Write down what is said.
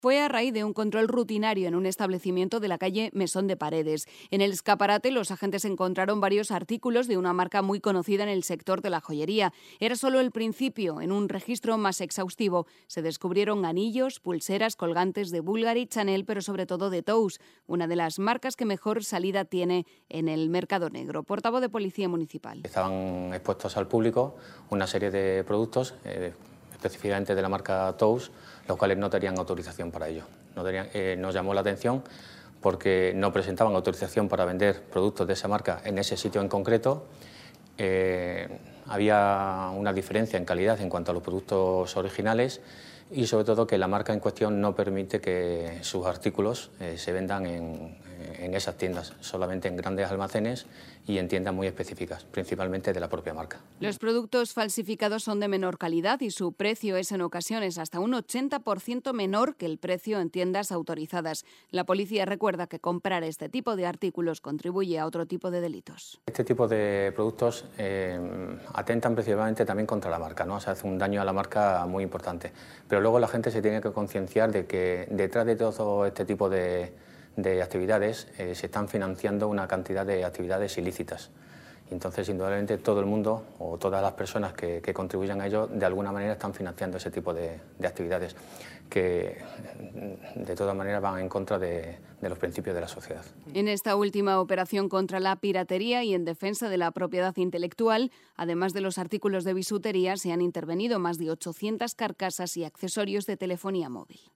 Fue a raíz de un control rutinario en un establecimiento de la calle Mesón de Paredes. En el escaparate, los agentes encontraron varios artículos de una marca muy conocida en el sector de la joyería. Era solo el principio. En un registro más exhaustivo se descubrieron anillos, pulseras, colgantes de Bulgari, Chanel, pero sobre todo de Tous, una de las marcas que mejor salida tiene en el mercado negro. Portavoz de Policía Municipal. Estaban expuestos al público una serie de productos, específicamente de la marca Tous, los cuales no tenían autorización para ello. Nos llamó la atención porque no presentaban autorización para vender productos de esa marca en ese sitio en concreto. Había una diferencia en calidad en cuanto a los productos originales y sobre todo que la marca en cuestión no permite que sus artículos se vendan en esas tiendas, solamente en grandes almacenes y en tiendas muy específicas, principalmente de la propia marca. Los productos falsificados son de menor calidad y su precio es en ocasiones hasta un 80% menor que el precio en tiendas autorizadas. La policía recuerda que comprar este tipo de artículos contribuye a otro tipo de delitos. Este tipo de productos atentan principalmente también contra la marca, ¿no? O sea, hace un daño a la marca muy importante. Pero luego la gente se tiene que concienciar de que detrás de todo este tipo de actividades se están financiando una cantidad de actividades ilícitas. Entonces, indudablemente, todo el mundo o todas las personas que contribuyan a ello, de alguna manera están financiando ese tipo de actividades que, de todas maneras, van en contra de los principios de la sociedad. En esta última operación contra la piratería y en defensa de la propiedad intelectual, además de los artículos de bisutería, se han intervenido más de 800 carcasas y accesorios de telefonía móvil.